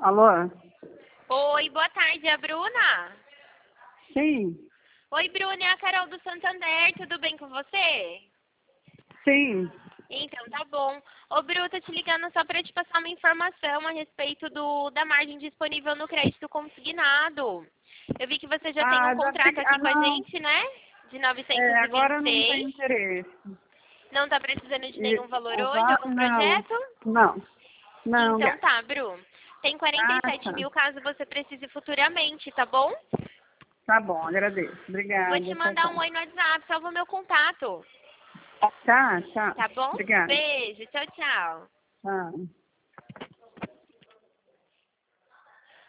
Alô? Oi, boa tarde, é a Bruna? Sim, Oi, Bruna, é a Carol do Santander, tudo bem com você? sim. Então, tá bom. Ô, Bru, tô te ligando só pra te passar uma informação a respeito da margem disponível no crédito consignado. Eu vi que você já tem um Já contrato peguei. aqui com a Não. gente, né? De Agora eu não tenho 926. interesse. Não tá precisando de nenhum valor hoje, algum Não, projeto? não, não, Então gata. tá, Bru. Tem 47 Tá. mil caso você precise futuramente, tá bom? Tá bom, agradeço. Vou te Obrigada, tchau, mandar tchau. um oi no WhatsApp, salva o meu contato. Tá, tchau. Tá bom? Obrigada. Beijo, tchau, tchau. Tchau.